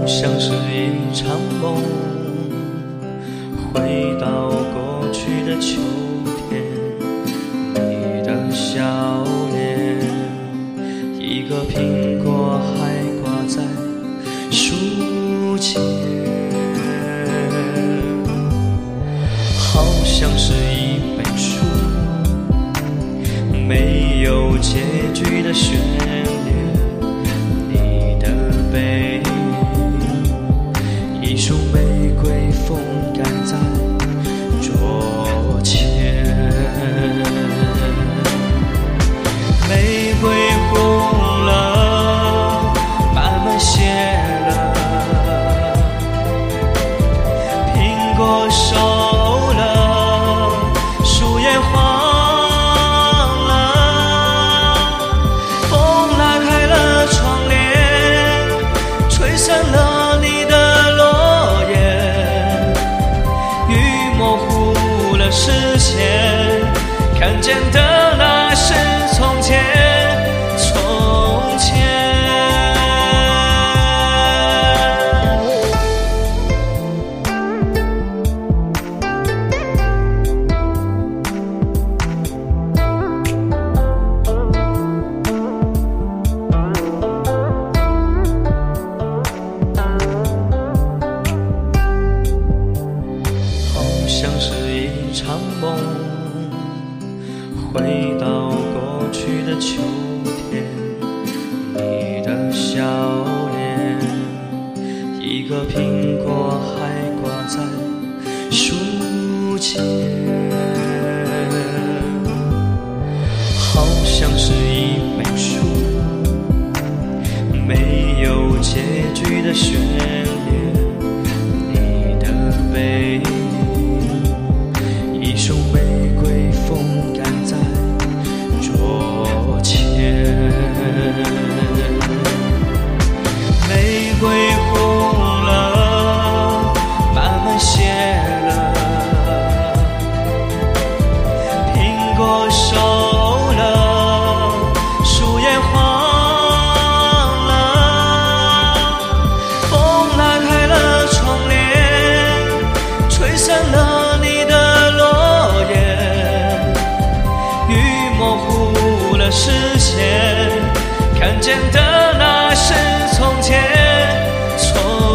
像是一场梦，回到过去的秋天，你的笑脸，一个苹果还挂在树前，好像是一本书，没有结局的旋律，你的背影，一束玫瑰风干在桌前，玫瑰红了，慢慢谢了，苹果熟了，树叶黄了，风拉开了窗帘，吹散了你的落叶，雨模糊了视线，看见的那是从前，从前。好像是一场梦，回到过去的秋天，你的笑脸，一个苹果还挂在树前，好像是一本书，没有结局的旋律，你的背影，一束玫瑰风干在桌前，玫瑰红了，慢慢谢了，苹果熟了，树叶黄了，风拉开了窗帘，吹散了你的落叶，雨模糊了视线，看见的那是从前，从